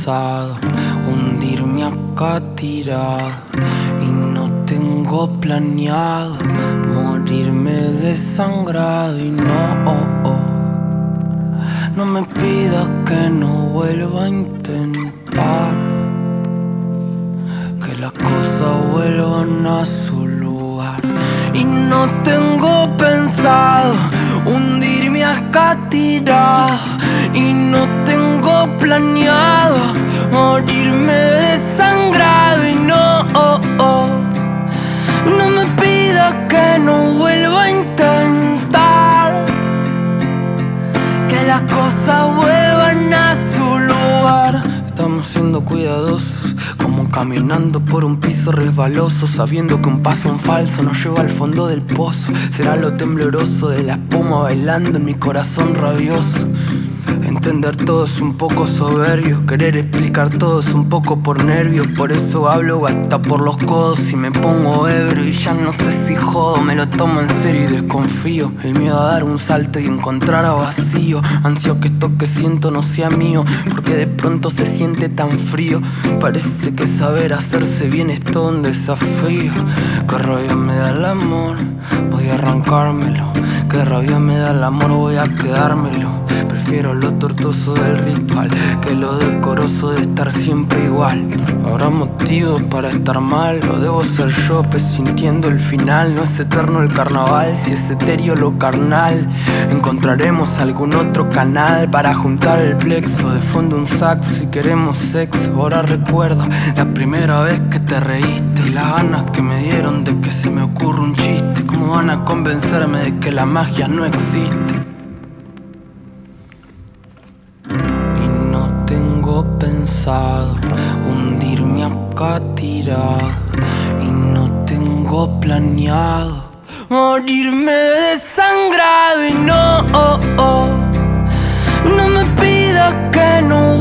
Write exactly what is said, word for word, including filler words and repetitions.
pensado hundirme acá tirado y no tengo planeado morirme desangrado. Y no, oh, oh, no me pidas que no vuelva a intentar que las cosas vuelvan a su lugar. Y no tengo pensado hundirme acá tirado y no tengo planeado morirme desangrado. Y no, oh, oh, no me pidas que no vuelva a intentar que las cosas vuelvan a su lugar. Estamos siendo cuidadosos, como caminando por un piso resbaloso, sabiendo que un paso en falso nos lleva al fondo del pozo. Será lo tembloroso de la espuma bailando en mi corazón rabioso. Entender todo es un poco soberbio, querer explicar todo es un poco por nervios. Por eso hablo hasta por los codos y me pongo ebrio. Y ya no sé si jodo, me lo tomo en serio y desconfío. El miedo a dar un salto y encontrar a vacío. Ansio que esto que siento no sea mío, porque de pronto se siente tan frío. Parece que saber hacerse bien es todo un desafío. Qué rabia me da el amor, voy a arrancármelo. Qué rabia me da el amor, voy a quedármelo. Prefiero lo tortuoso del ritual que lo decoroso de estar siempre igual. Habrá motivos para estar mal, o debo ser yo presintiendo el final. No es eterno el carnaval, si es etéreo lo carnal. Encontraremos algún otro canal para juntar el plexo. De fondo un saxo y queremos sexo. Ahora recuerdo la primera vez que te reíste y las ganas que me dieron de que se me ocurra un chiste. ¿Cómo van a convencerme de que la magia no existe? Pensado hundirme acá tirado y no tengo planeado morirme desangrado. Y no, oh, oh, no me pidas que no